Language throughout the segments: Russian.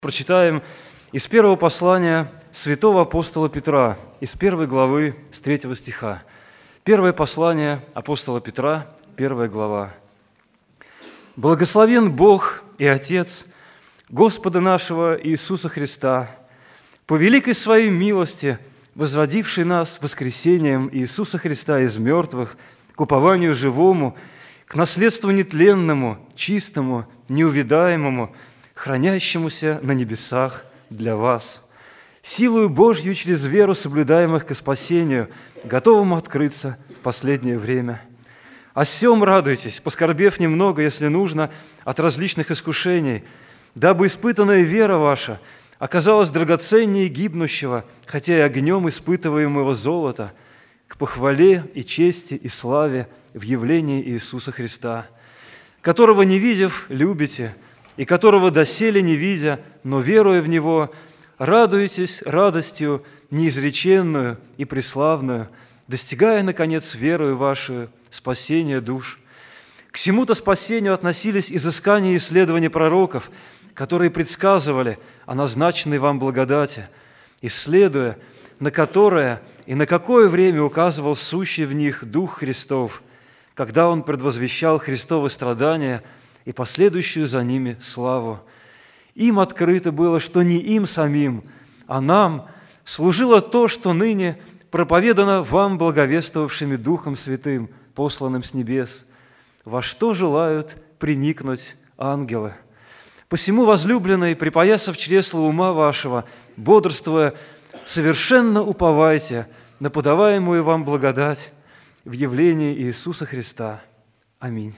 Прочитаем из первого послания святого апостола Петра, из 1 главы, с 3 стиха. Первое послание апостола Петра, 1 глава. «Благословен Бог и Отец Господа нашего Иисуса Христа, по великой Своей милости, возродивший нас воскресением Иисуса Христа из мертвых к упованию живому, к наследству нетленному, чистому, неувидаемому, хранящемуся на небесах для вас, силою Божью через веру соблюдаемых ко спасению, готовому открыться в последнее время. О сем радуйтесь, поскорбев немного, если нужно, от различных искушений, дабы испытанная вера ваша оказалась драгоценнее гибнущего, хотя и огнем испытываемого золота, к похвале и чести и славе в явлении Иисуса Христа, которого, не видев, любите, и которого доселе не видя, но веруя в Него, радуетесь радостью неизреченную и преславную, достигая, наконец, верою вашу спасения душ. К сему-то спасению относились изыскания и исследования пророков, которые предсказывали о назначенной вам благодати, исследуя, на которое и на какое время указывал сущий в них Дух Христов, когда Он предвозвещал Христовы страдания и последующую за ними славу. Им открыто было, что не им самим, а нам служило то, что ныне проповедано вам, благовествовавшими Духом Святым, посланным с небес, во что желают приникнуть ангелы. Посему, возлюбленные, припоясав чресло ума вашего, бодрствуя, совершенно уповайте на подаваемую вам благодать в явлении Иисуса Христа. Аминь».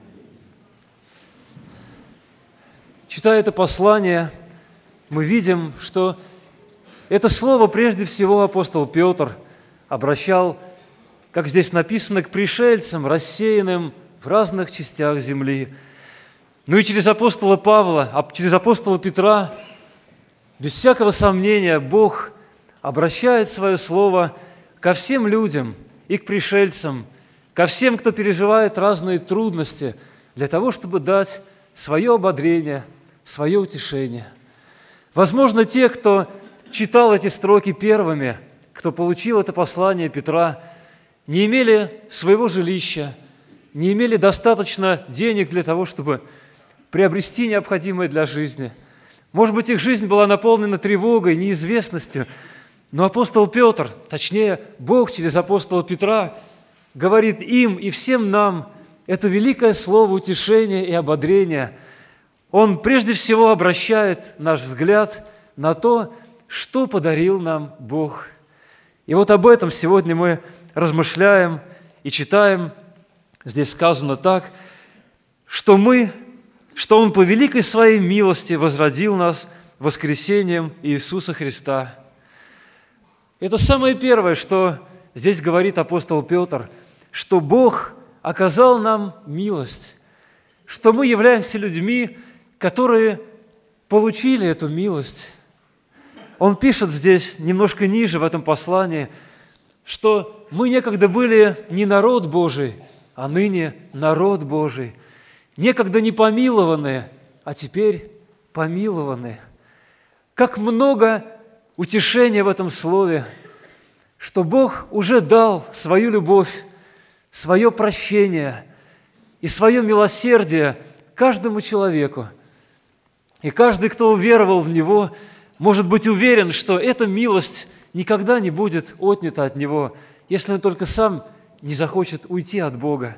Читая это послание, мы видим, что это слово прежде всего апостол Петр обращал, как здесь написано, к пришельцам, рассеянным в разных частях земли. Ну и через апостола Павла, через апостола Петра, без всякого сомнения, Бог обращает свое слово ко всем людям и к пришельцам, ко всем, кто переживает разные трудности, для того, чтобы дать свое ободрение, свое утешение. Возможно, те, кто читал эти строки первыми, кто получил это послание Петра, не имели своего жилища, не имели достаточно денег для того, чтобы приобрести необходимое для жизни. Может быть, их жизнь была наполнена тревогой, неизвестностью, но апостол Петр, точнее, Бог через апостола Петра, говорит им и всем нам это великое слово утешения и ободрения. Он прежде всего обращает наш взгляд на то, что подарил нам Бог. И вот об этом сегодня мы размышляем и читаем. Здесь сказано так, что Он по великой Своей милости возродил нас воскресением Иисуса Христа. Это самое первое, что здесь говорит апостол Петр, что Бог оказал нам милость, что мы являемся людьми, которые получили эту милость. Он пишет здесь, немножко ниже в этом послании, что мы некогда были не народ Божий, а ныне народ Божий, некогда не помилованные, а теперь помилованные. Как много утешения в этом слове, что Бог уже дал свою любовь, свое прощение и свое милосердие каждому человеку. И каждый, кто уверовал в Него, может быть уверен, что эта милость никогда не будет отнята от него, если он только сам не захочет уйти от Бога.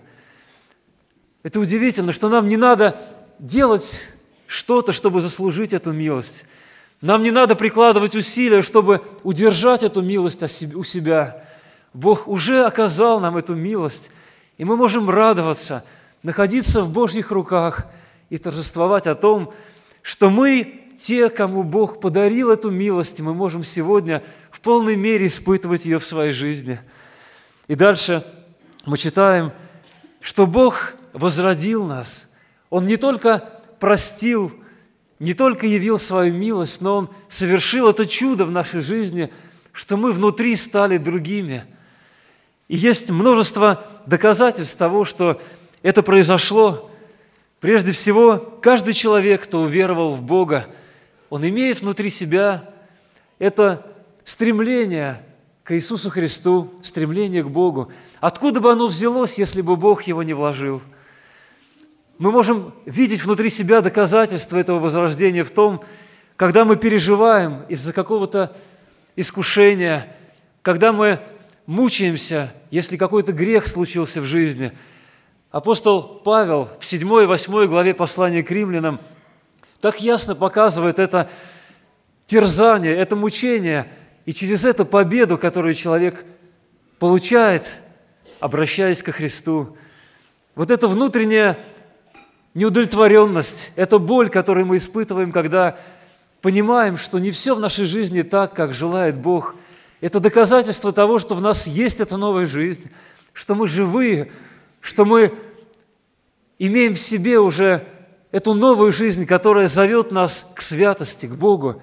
Это удивительно, что нам не надо делать что-то, чтобы заслужить эту милость. Нам не надо прикладывать усилия, чтобы удержать эту милость у себя. Бог уже оказал нам эту милость, и мы можем радоваться, находиться в Божьих руках и торжествовать о том, что мы, те, кому Бог подарил эту милость, мы можем сегодня в полной мере испытывать ее в своей жизни. И дальше мы читаем, что Бог возродил нас. Он не только простил, не только явил свою милость, но Он совершил это чудо в нашей жизни, что мы внутри стали другими. И есть множество доказательств того, что это произошло. Прежде всего, каждый человек, кто уверовал в Бога, он имеет внутри себя это стремление к Иисусу Христу, стремление к Богу. Откуда бы оно взялось, если бы Бог его не вложил? Мы можем видеть внутри себя доказательства этого возрождения в том, когда мы переживаем из-за какого-то искушения, когда мы мучаемся, если какой-то грех случился в жизни. Апостол Павел в 7 и 8 главе послания к римлянам так ясно показывает это терзание, это мучение, и через это победу, которую человек получает, обращаясь ко Христу. Вот эта внутренняя неудовлетворенность, это боль, которую мы испытываем, когда понимаем, что не все в нашей жизни так, как желает Бог. Это доказательство того, что в нас есть эта новая жизнь, что мы живые, что мы имеем в себе уже эту новую жизнь, которая зовет нас к святости, к Богу.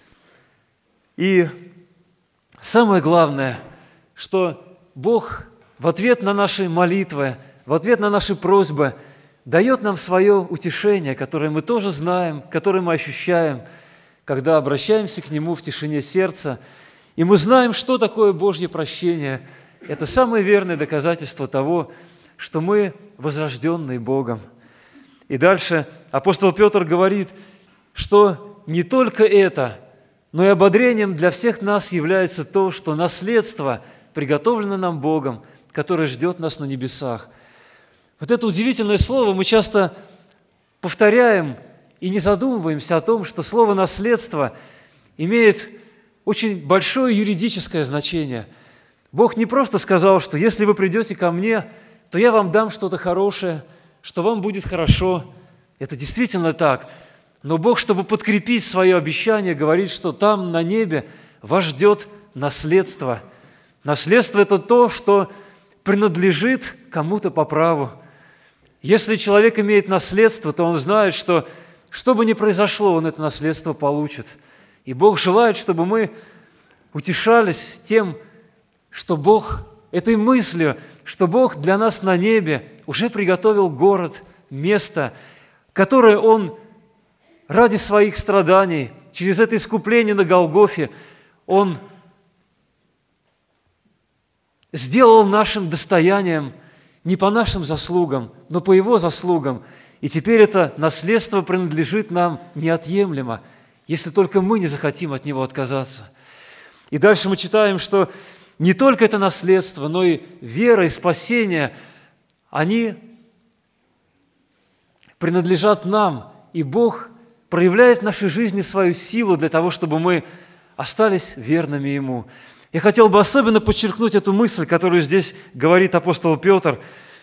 И самое главное, что Бог в ответ на наши молитвы, в ответ на наши просьбы дает нам свое утешение, которое мы тоже знаем, которое мы ощущаем, когда обращаемся к Нему в тишине сердца. И мы знаем, что такое Божье прощение. Это самое верное доказательство того, что мы возрожденные Богом. И дальше апостол Петр говорит, что не только это, но и ободрением для всех нас является то, что наследство приготовлено нам Богом, которое ждет нас на небесах. Вот это удивительное слово мы часто повторяем и не задумываемся о том, что слово «наследство» имеет очень большое юридическое значение. Бог не просто сказал, что если вы придете ко мне, то я вам дам что-то хорошее, что вам будет хорошо. Это действительно так. Но Бог, чтобы подкрепить свое обещание, говорит, что там, на небе, вас ждет наследство. Наследство – это то, что принадлежит кому-то по праву. Если человек имеет наследство, то он знает, что бы ни произошло, он это наследство получит. И Бог желает, чтобы мы утешались тем, что Бог, этой мыслью, что Бог для нас на небе уже приготовил город, место, которое Он ради своих страданий, через это искупление на Голгофе, Он сделал нашим достоянием не по нашим заслугам, но по Его заслугам. И теперь это наследство принадлежит нам неотъемлемо, если только мы не захотим от него отказаться. И дальше мы читаем, что не только это наследство, но и вера и спасение, они принадлежат нам, и Бог проявляет в нашей жизни свою силу для того, чтобы мы остались верными Ему. Я хотел бы особенно подчеркнуть эту мысль, которую здесь говорит апостол Петр.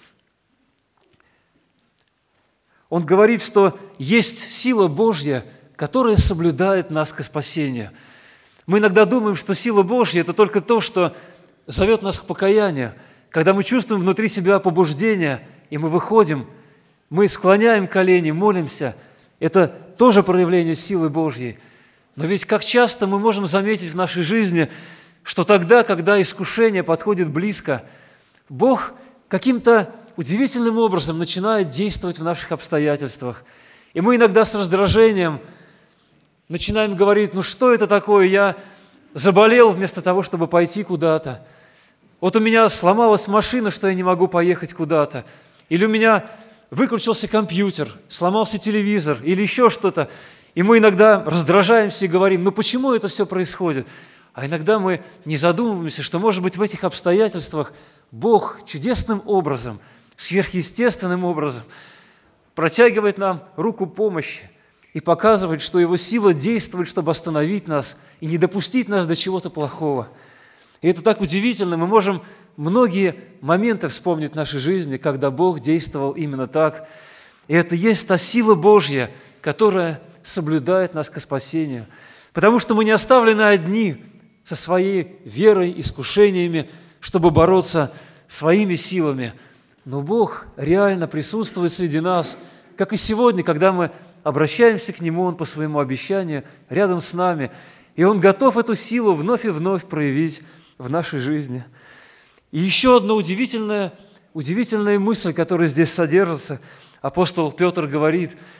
Он говорит, что есть сила Божья, которая соблюдает нас к спасению. Мы иногда думаем, что сила Божья – это только то, что зовет нас к покаянию. Когда мы чувствуем внутри себя побуждение, и мы выходим, мы склоняем колени, молимся, это тоже проявление силы Божьей. Но ведь как часто мы можем заметить в нашей жизни, что тогда, когда искушение подходит близко, Бог каким-то удивительным образом начинает действовать в наших обстоятельствах. И мы иногда с раздражением начинаем говорить, ну что это такое, я заболел вместо того, чтобы пойти куда-то. Вот у меня сломалась машина, что я не могу поехать куда-то. Или у меня выключился компьютер, сломался телевизор или еще что-то. И мы иногда раздражаемся и говорим, ну почему это все происходит? А иногда мы не задумываемся, что, может быть, в этих обстоятельствах Бог чудесным образом, сверхъестественным образом протягивает нам руку помощи и показывает, что Его сила действует, чтобы остановить нас и не допустить нас до чего-то плохого. И это так удивительно. Мы можем многие моменты вспомнить в нашей жизни, когда Бог действовал именно так. И это есть та сила Божья, которая соблюдает нас к спасению. Потому что мы не оставлены одни со своей верой, искушениями, чтобы бороться своими силами. Но Бог реально присутствует среди нас, как и сегодня, когда мы обращаемся к Нему, Он по своему обещанию рядом с нами, и Он готов эту силу вновь и вновь проявить в нашей жизни. И еще одна удивительная мысль, которая здесь содержится. Апостол Петр говорит,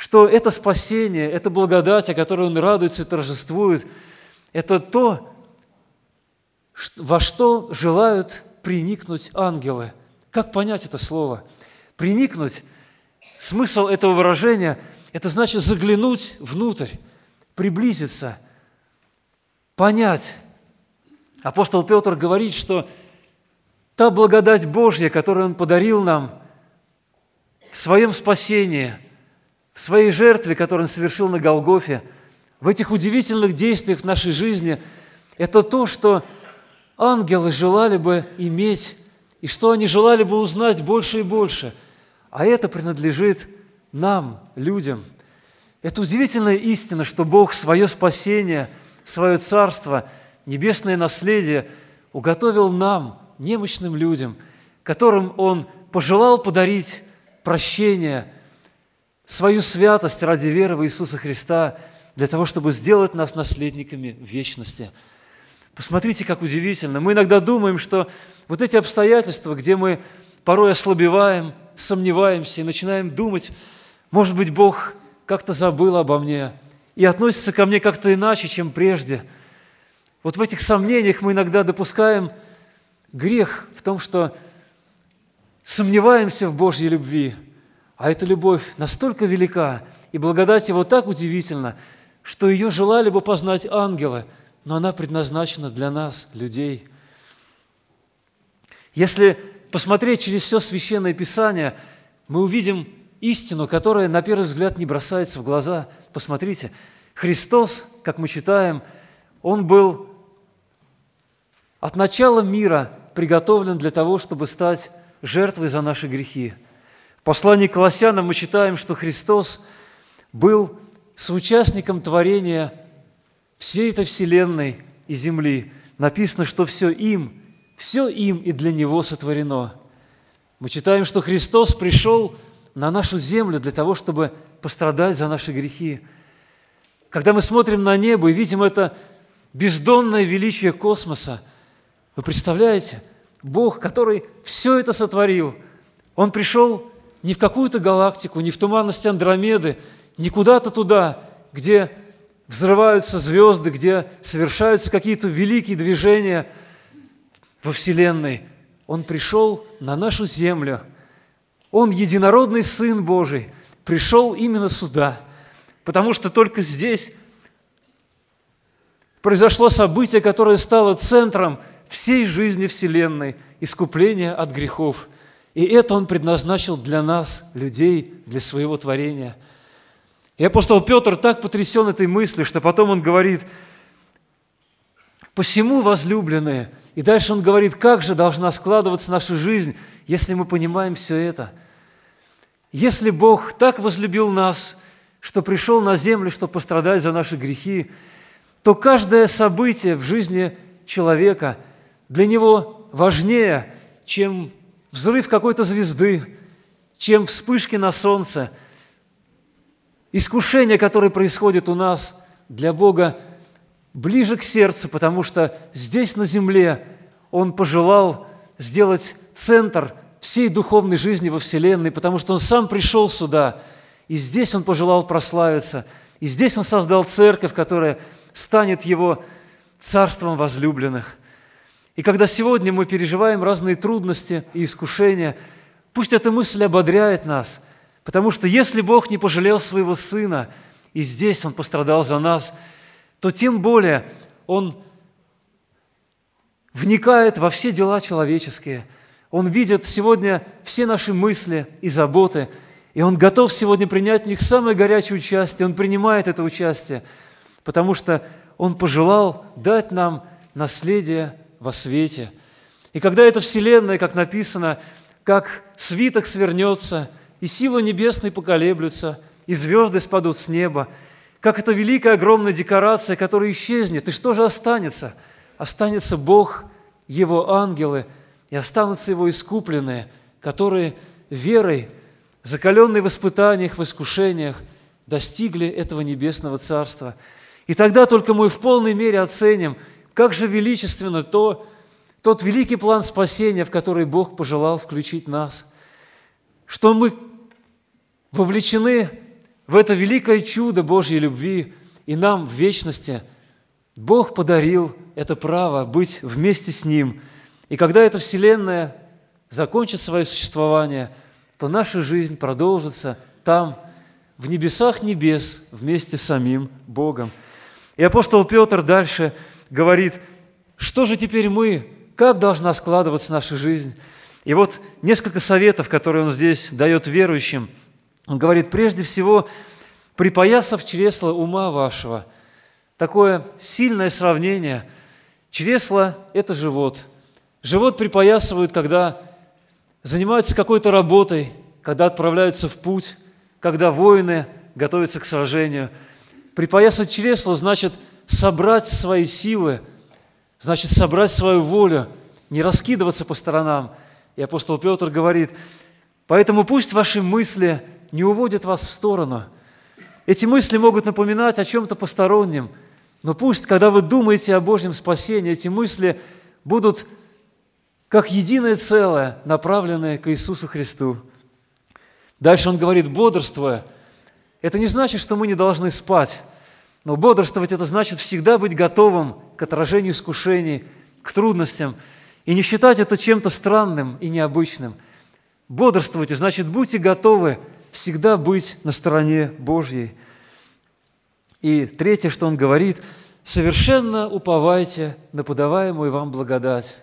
что это спасение, это благодать, о которой Он радуется и торжествует, это то, во что желают приникнуть ангелы. Как понять это слово? Приникнуть, смысл этого выражения – это значит заглянуть внутрь, приблизиться, понять. Апостол Петр говорит, что та благодать Божья, которую Он подарил нам в Своем спасении, в Своей жертве, которую Он совершил на Голгофе, в этих удивительных действиях в нашей жизни, это то, что ангелы желали бы иметь, и что они желали бы узнать больше и больше. А это принадлежит нам, людям. Это удивительная истина, что Бог свое спасение, свое царство, небесное наследие уготовил нам, немощным людям, которым Он пожелал подарить прощение, свою святость ради веры в Иисуса Христа, для того, чтобы сделать нас наследниками вечности. Посмотрите, как удивительно. Мы иногда думаем, что вот эти обстоятельства, где мы порой ослабеваем, сомневаемся и начинаем думать, может быть, Бог как-то забыл обо мне и относится ко мне как-то иначе, чем прежде. Вот в этих сомнениях мы иногда допускаем грех в том, что сомневаемся в Божьей любви, а эта любовь настолько велика, и благодать Его так удивительна, что ее желали бы познать ангелы, но она предназначена для нас, людей. Если посмотреть через все Священное Писание, мы увидим истину, которая на первый взгляд не бросается в глаза. Посмотрите, Христос, как мы читаем, Он был от начала мира приготовлен для того, чтобы стать жертвой за наши грехи. В послании к Колоссянам мы читаем, что Христос был соучастником творения всей этой вселенной и земли. Написано, что все им и для Него сотворено. Мы читаем, что Христос пришел на нашу землю для того, чтобы пострадать за наши грехи. Когда мы смотрим на небо и видим это бездонное величие космоса, вы представляете, Бог, который все это сотворил, Он пришел не в какую-то галактику, не в туманность Андромеды, не куда-то туда, где взрываются звезды, где совершаются какие-то великие движения во Вселенной. Он пришел на нашу землю. Он, единородный Сын Божий, пришел именно сюда, потому что только здесь произошло событие, которое стало центром всей жизни Вселенной, искупления от грехов. И это Он предназначил для нас, людей, для Своего творения. И апостол Петр так потрясен этой мыслью, что потом он говорит: «Посему, возлюбленные», и дальше он говорит, как же должна складываться наша жизнь, если мы понимаем все это. Если Бог так возлюбил нас, что пришел на землю, чтобы пострадать за наши грехи, то каждое событие в жизни человека для него важнее, чем взрыв какой-то звезды, чем вспышки на солнце. Искушение, которое происходит у нас, для Бога ближе к сердцу, потому что здесь, на земле, Он пожелал сделать центр всей духовной жизни во Вселенной, потому что Он сам пришел сюда, и здесь Он пожелал прославиться, и здесь Он создал церковь, которая станет Его царством возлюбленных. И когда сегодня мы переживаем разные трудности и искушения, пусть эта мысль ободряет нас, потому что если Бог не пожалел Своего Сына, и здесь Он пострадал за нас, то тем более Он вникает во все дела человеческие. Он видит сегодня все наши мысли и заботы, и Он готов сегодня принять в них самое горячее участие. Он принимает это участие, потому что Он пожелал дать нам наследие во свете. И когда эта вселенная, как написано, как свиток свернется, и силы небесные поколеблются, и звезды спадут с неба, как эта великая огромная декорация, которая исчезнет, и что же останется? Останется Бог, Его ангелы, и останутся Его искупленные, которые верой, закаленные в испытаниях, в искушениях, достигли этого небесного царства. И тогда только мы в полной мере оценим, как же величественно тот великий план спасения, в который Бог пожелал включить нас, что мы вовлечены в это великое чудо Божьей любви и нам в вечности Бог подарил это право быть вместе с Ним. И когда эта вселенная закончит свое существование, то наша жизнь продолжится там, в небесах небес, вместе с самим Богом. И апостол Петр дальше говорит, что же теперь мы, как должна складываться наша жизнь? И вот несколько советов, которые он здесь дает верующим. Он говорит, прежде всего, припоясав чресло ума вашего. Такое сильное сравнение. Чресло – это живот. Живот припоясывают, когда занимаются какой-то работой, когда отправляются в путь, когда воины готовятся к сражению. Припоясать чресло значит собрать свои силы, значит собрать свою волю, не раскидываться по сторонам. И апостол Петр говорит, поэтому пусть ваши мысли не уводят вас в сторону. Эти мысли могут напоминать о чем-то постороннем, но пусть, когда вы думаете о Божьем спасении, эти мысли будут как единое целое, направленное к Иисусу Христу. Дальше он говорит, бодрствуя. Это не значит, что мы не должны спать, но бодрствовать – это значит всегда быть готовым к отражению искушений, к трудностям, и не считать это чем-то странным и необычным. Бодрствуйте, значит, будьте готовы всегда быть на стороне Божьей. И третье, что он говорит, совершенно уповайте на подаваемую вам благодать.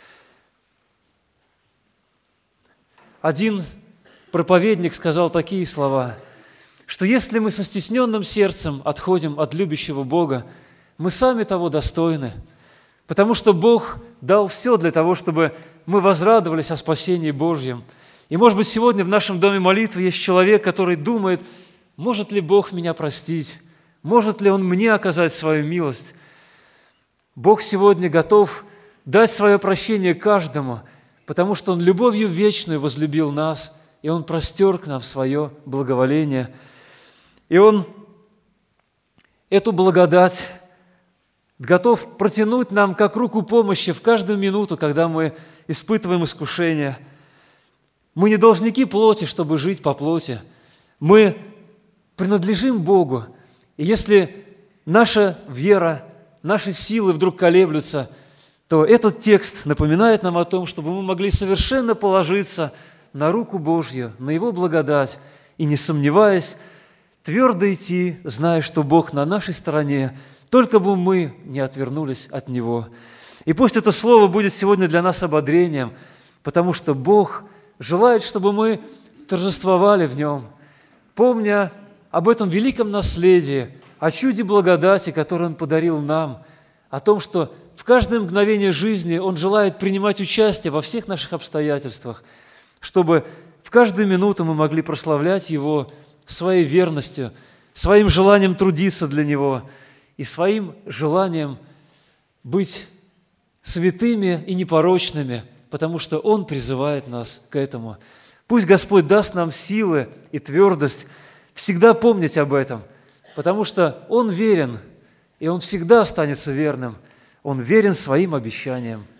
Один проповедник сказал такие слова, что если мы со стесненным сердцем отходим от любящего Бога, мы сами того достойны, потому что Бог дал все для того, чтобы мы возрадовались о спасении Божьем. И, может быть, сегодня в нашем доме молитвы есть человек, который думает, может ли Бог меня простить, может ли Он мне оказать свою милость. Бог сегодня готов дать свое прощение каждому, потому что Он любовью вечную возлюбил нас, и Он простер к нам свое благоволение. И Он эту благодать готов протянуть нам как руку помощи в каждую минуту, когда мы испытываем искушение. Мы не должники плоти, чтобы жить по плоти. Мы принадлежим Богу. И если наша вера, наши силы вдруг колеблются, то этот текст напоминает нам о том, чтобы мы могли совершенно положиться на руку Божью, на Его благодать, и, не сомневаясь, твердо идти, зная, что Бог на нашей стороне, только бы мы не отвернулись от Него. И пусть это слово будет сегодня для нас ободрением, потому что Бог желает, чтобы мы торжествовали в Нем, помня об этом великом наследии, о чуде благодати, которое Он подарил нам, о том, что в каждое мгновение жизни Он желает принимать участие во всех наших обстоятельствах, чтобы в каждую минуту мы могли прославлять Его своей верностью, своим желанием трудиться для Него и своим желанием быть святыми и непорочными, потому что Он призывает нас к этому. Пусть Господь даст нам силы и твердость всегда помнить об этом, потому что Он верен, и Он всегда останется верным. Он верен своим обещаниям.